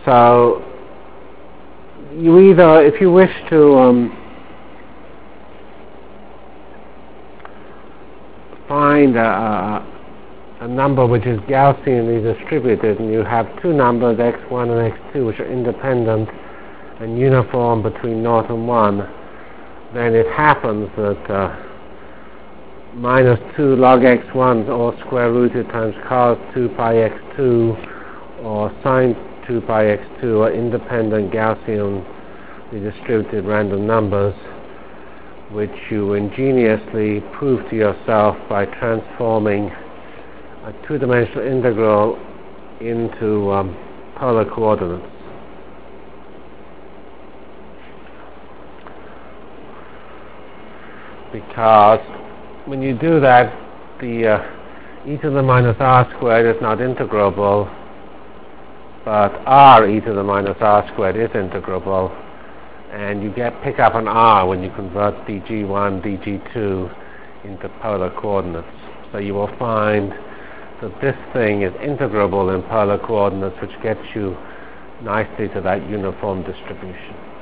So you either, if you wish to find a number which is Gaussianly distributed, and you have two numbers, x1 and x2, which are independent and uniform between 0 and 1, then it happens that minus 2 log x1 all square rooted times cos 2 pi x2 or sine 2 pi x2 are independent Gaussianly distributed random numbers, which you ingeniously prove to yourself by transforming a two-dimensional integral into polar coordinates. Because when you do that, the e to the minus r squared is not integrable, but r e to the minus r squared is integrable, and you pick up an r when you convert dg1, dg2 into polar coordinates. So you will find that this thing is integrable in polar coordinates, which gets you nicely to that uniform distribution.